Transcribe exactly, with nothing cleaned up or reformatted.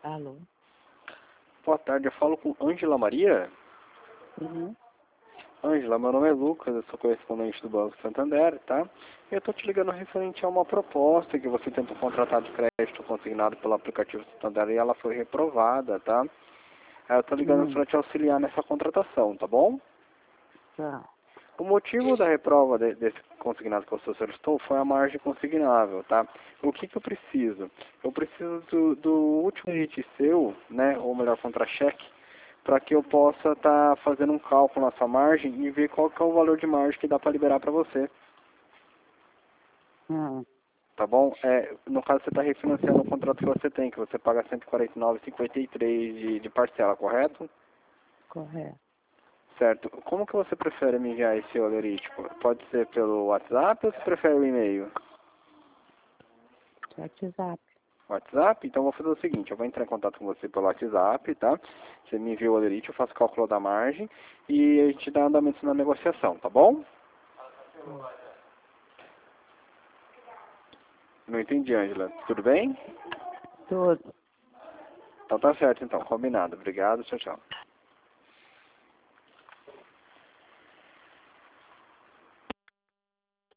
Alô? Boa tarde, eu falo com Ângela Maria. Uhum. Ângela, meu nome é Lucas, eu sou correspondente do Banco Santander, tá? Eu tô te ligando referente a uma proposta que você tentou contratar de crédito consignado pelo aplicativo Santander e ela foi reprovada, tá? Aí eu tô ligando Hum, para te auxiliar nessa contratação, tá bom? tá. O motivo da reprova de, desse consignado que você solicitou foi a margem consignável, tá? O que que eu preciso? Eu preciso do, do último limite seu, né, ou melhor, contra-cheque, para que eu possa estar fazendo um cálculo na sua margem e ver qual que é o valor de margem que dá para liberar para você, Hum, tá bom? É, no caso, você está refinanciando o contrato que você tem, que você paga cento e quarenta e nove vírgula cinquenta e três de, de parcela, correto? correto. Certo. Como que você prefere me enviar esse holerítico? Pode ser pelo WhatsApp ou você prefere o e-mail? WhatsApp. WhatsApp? Então eu vou fazer o seguinte, eu vou entrar em contato com você pelo WhatsApp, tá? Você me envia o holerite, eu faço cálculo da margem e a gente dá andamento na negociação, tá bom? Não entendi, Ângela. Tudo bem? Tudo. Então tá certo então, combinado. Obrigado, tchau, tchau.